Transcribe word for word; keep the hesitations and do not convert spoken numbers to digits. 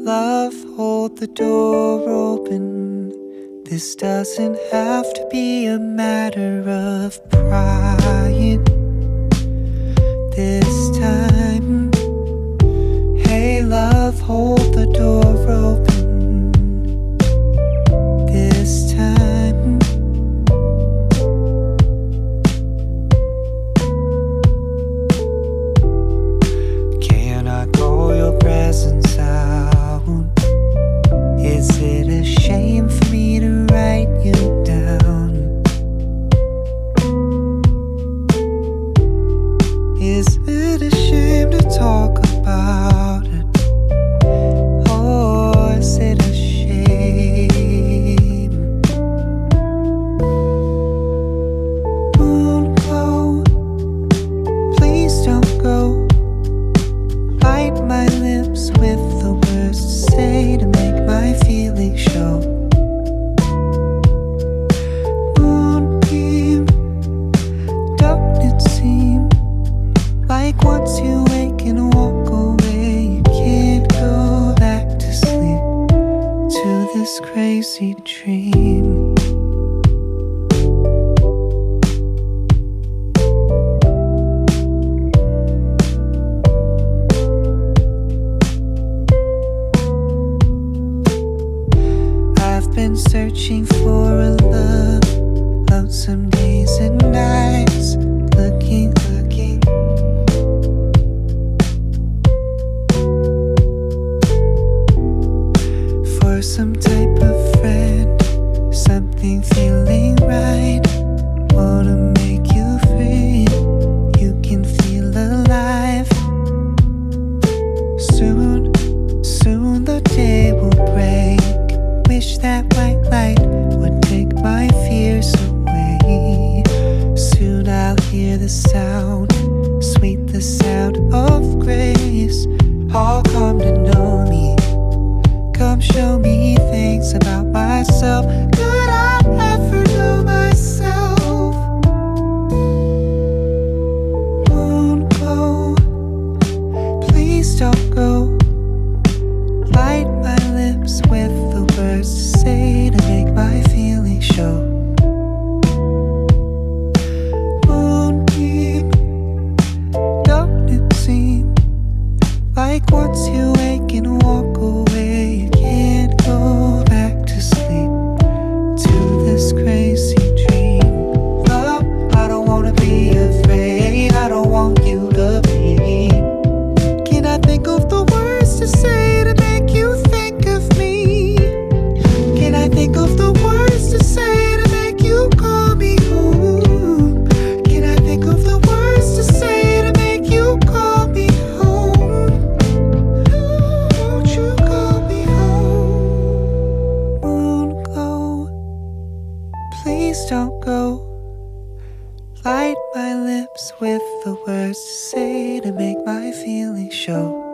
Love, hold the door open. This doesn't have to be a matter of pride this time. Hey love, hold the door open this time. Can I call your presence out? Is it a shame for me to write you down? Is it a shame to talk about it? Or is it a shame? Moon glow, please don't go. Bite my lips with the words to say to make my feelings show. Moonbeam, don't it seem like once you wake and walk away, you can't go back to sleep to this crazy dream? I've been searching for a love, lonesome days and nights, looking, looking for some type of friend, something feeling right. Wanna make you free, you can feel alive. Soon, soon the day will break. Wish that white light would take my fears away. Soon I'll hear the sound, sweet the sound of grace. All come to know me, come show me things about myself. Could I ever know myself? Moon glow, please don't go. Light my lips with the words to say to make my feelings show. Moonbeam, don't it seem like once you wake and walk away, you can't go back to sleep to this crazy dream? Love, I don't wanna be afraid, I don't want you to be. Can I think of the words to say to make you think of me? Can I think of the words to say to make you call me home? Can I think of the words to say to make you call me home? Won't you call me home? Moon glow, please don't go. Light my lips with the words to say to make my feelings show.